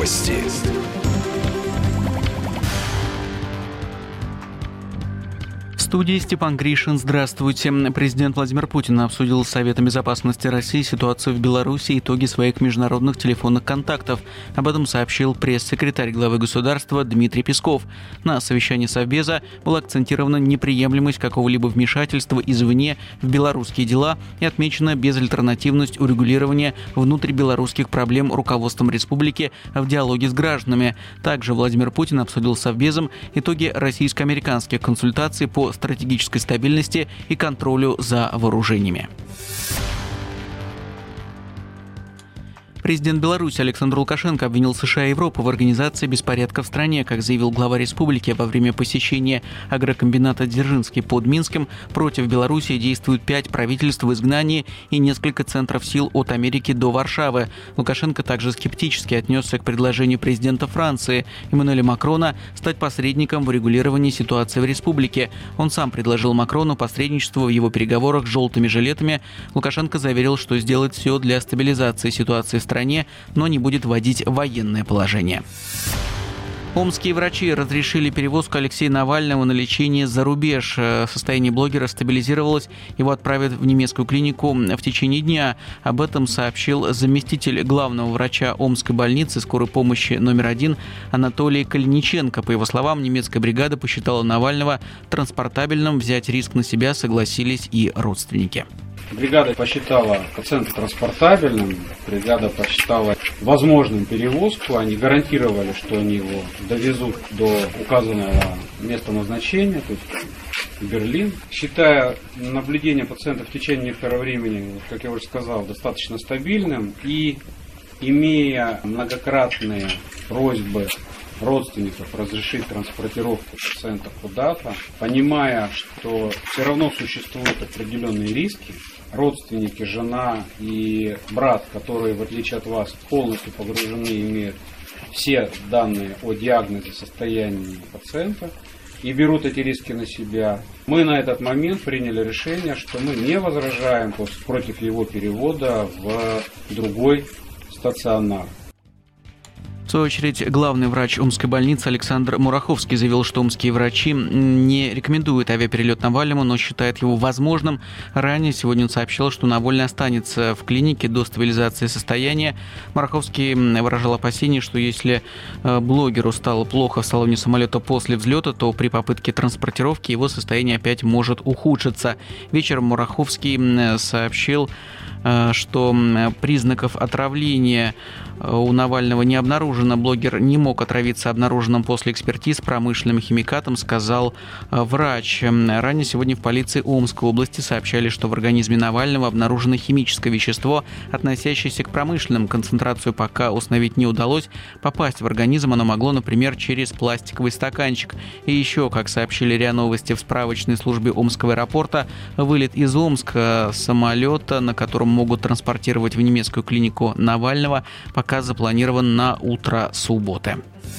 Новости. В студии Степан Гришин. Здравствуйте. Президент Владимир Путин обсудил с Советом безопасности России ситуацию в Беларуси и итоги своих международных телефонных контактов. Об этом сообщил пресс-секретарь главы государства Дмитрий Песков. На совещании Совбеза была акцентирована неприемлемость какого-либо вмешательства извне в белорусские дела и отмечена безальтернативность урегулирования внутрибелорусских проблем руководством республики в диалоге с гражданами. Также Владимир Путин обсудил с Совбезом итоги российско-американских консультаций по стратегической стабильности и контролю за вооружениями. Президент Беларуси Александр Лукашенко обвинил США и Европу в организации беспорядка в стране. Как заявил глава республики, во время посещения агрокомбината Дзержинский под Минском против Беларуси действуют 5 правительств в изгнании и несколько центров сил от Америки до Варшавы. Лукашенко также скептически отнесся к предложению президента Франции Эммануэля Макрона стать посредником в урегулировании ситуации в республике. Он сам предложил Макрону посредничество в его переговорах с «желтыми жилетами». Лукашенко заверил, что сделает все для стабилизации ситуации в стране, но не будет вводить военное положение. Омские врачи разрешили перевозку Алексея Навального на лечение за рубеж. Состояние блогера стабилизировалось, его отправят в немецкую клинику в течение дня. Об этом сообщил заместитель главного врача Омской больницы скорой помощи номер 1 Анатолий Калиниченко. По его словам, немецкая бригада посчитала Навального транспортабельным, взять риск на себя согласились и родственники. Бригада посчитала пациента транспортабельным, бригада посчитала возможным перевозку, они гарантировали, что они его довезут до указанного места назначения, то есть Берлин. Считая наблюдение пациента в течение некоторого времени, как я уже сказал, достаточно стабильным и имея многократные просьбы родственников разрешить транспортировку пациента куда-то, понимая, что все равно существуют определенные риски, родственники, жена и брат, которые, в отличие от вас, полностью погружены, имеют все данные о диагнозе, состоянии пациента и берут эти риски на себя. Мы на этот момент приняли решение, что мы не возражаем против его перевода в другой стационар. В свою очередь, главный врач Омской больницы Александр Мураховский заявил, что омские врачи не рекомендуют авиаперелет Навальному, но считают его возможным. Ранее сегодня он сообщил, что Навальный останется в клинике до стабилизации состояния. Мураховский выражал опасение, что если блогеру стало плохо в салоне самолета после взлета, то при попытке транспортировки его состояние опять может ухудшиться. Вечером Мураховский сообщил, что признаков отравления у Навального не обнаружено. Блогер не мог отравиться обнаруженным после экспертиз промышленным химикатом, сказал врач. Ранее сегодня в полиции Омской области сообщали, что в организме Навального обнаружено химическое вещество, относящееся к промышленным. Концентрацию пока установить не удалось. Попасть в организм оно могло, например, через пластиковый стаканчик. И еще, как сообщили РИА Новости в справочной службе Омского аэропорта, вылет из Омска самолета, на котором могут транспортировать в немецкую клинику Навального, пока запланирован на утро субботы.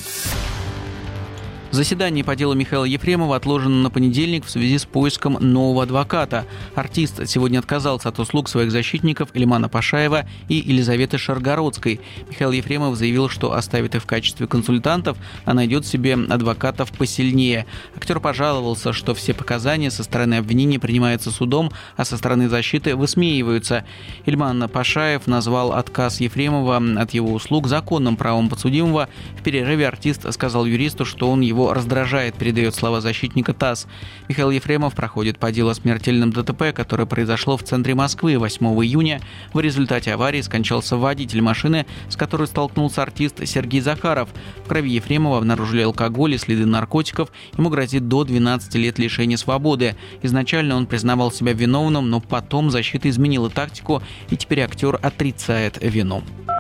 Заседание по делу Михаила Ефремова отложено на понедельник в связи с поиском нового адвоката. Артист сегодня отказался от услуг своих защитников Ильмана Пашаева и Елизаветы Шаргородской. Михаил Ефремов заявил, что оставит их в качестве консультантов, а найдет себе адвокатов посильнее. Актер пожаловался, что все показания со стороны обвинения принимаются судом, а со стороны защиты высмеиваются. Ильман Пашаев назвал отказ Ефремова от его услуг законным правом подсудимого. В перерыве артист сказал юристу, что он его раздражает, передает слова защитника ТАСС. Михаил Ефремов проходит по делу о смертельном ДТП, которое произошло в центре Москвы 8 июня. В результате аварии скончался водитель машины, с которой столкнулся артист Сергей Захаров. В крови Ефремова обнаружили алкоголь и следы наркотиков. Ему грозит до 12 лет лишения свободы. Изначально он признавал себя виновным, но потом защита изменила тактику, и теперь актер отрицает вину.